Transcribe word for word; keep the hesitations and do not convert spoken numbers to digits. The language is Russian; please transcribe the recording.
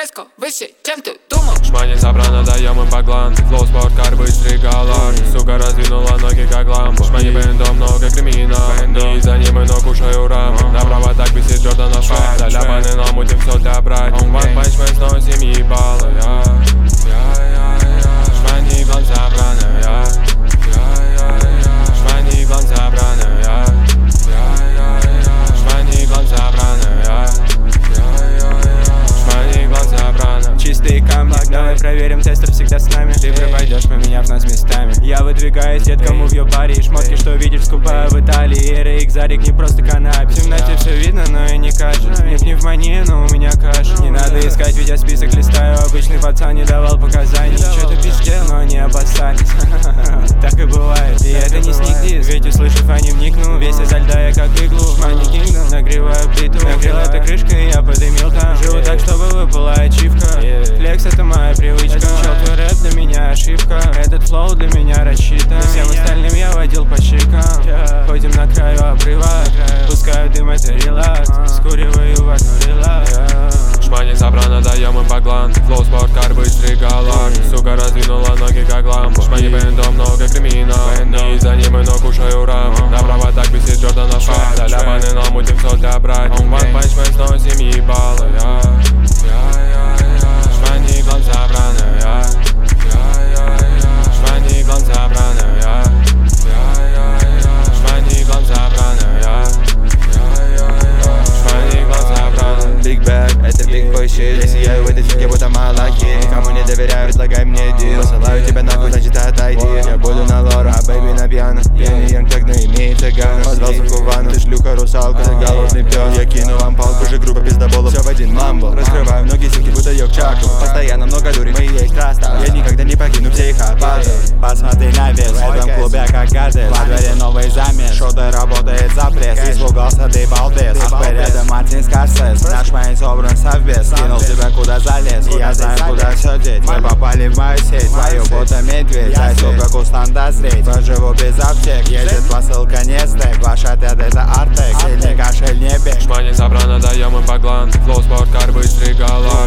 резко выше, чем ты думал. Шмани собрано, даем им по глан. Флоу, спорткар, быстрый галар. Сука раздвинула ноги как лампу. Шмани бендом, много кримина. Не за ним, но кушаю раму. Направо так висит Джордана Шварц. Заляпаны, но мутим все для брать. One punch man сносим ебало. Шмани глан собрано. Шмани глан собрано. Шмани глан собрано. Шмани глан собрано. Чистые камни, давай проверим, тестер всегда с нами. Ты пропадешь, поменяв нас местами. Я выдвигаюсь, детка, мувью Париж. Шмотки, что видишь, скупаю в Италии. Эр икс Зарик, не просто каннабис. В темноте все видно, но и не кажется. Не пневмония, но у меня каша. Не надо искать, ведь я список листаю. Обычный пацан не давал показаний. Что-то пиздел, но они обоссались. Так и бывает, и это не сникдис. Ведь услышав, они вникну. Весь изо льда я как иглу. Шмани Кингдом, нагреваю плиту. Накрыл это крышкой, я подымил там. Живу так, чтобы выпала ачивка. Флекс это моя привычка. Чел, твой рэп для меня ошибка. Этот флоу для меня рассчитан. Всем остальным я водил по щекам. Ходим на краю обрыва. Пускаю дым, это релакс. Скуриваю в одну релакс. Шмани собрано, даем им по глан. Флоу, спорткар, быстрый галак. Сука раздвинула ноги как лампу. Шмани бендом, много кримина. Не за ним, но кушаю раму. Направо так висит Джордана Шварц. Заляпаны, но мутим все для брать. One punch man сносим ебало. Шмани глан собрано. Шмани глан собрано. Шмани глан собрано. Шмани глан собрано. Big bag, это big boy shit. Я сияю в этой фиге, будто малаки. Никому не доверяю, предлагай мне дил. Посылаю тебя нахуй, значит отойди. Я буду на лора, а бэйби на пьяно. Пьяный янг техно имеет цыгана. Позвал суку в ванну, ты шлюха русалка. Ты голодный пёс, я кину вам палку. Же группа пиздоболов, все в один мамбл. Раскрываю ноги силки, будто йог-чаку. Постоянно много дури, мы есть краста. Я никогда не покину психопата. Посмотри на вес, в этом клубе как гадес. Во дворе новый замес, шоты работает запресс. Испугался ты балбес, ах рядом Мартин Скорсез. Наш майн собран совбез, скинул тебя куда залез. И я знаю куда все деть, мы попали в мою сеть. Твою будто медведь, зай сука кустан дозреть. Проживу без аптек, едет посылка не стек. Ваш ответ это артек, сильный кашель не бег. Шмани собрано, даем им по глан. Флоу, спорткар, быстрый галак.